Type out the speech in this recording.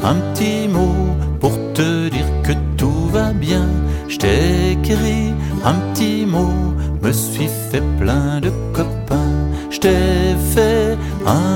un petit mot pour te dire que tout va bien. Je t'ai écrit un petit mot, me suis fait plein de copains. Je t'ai fait un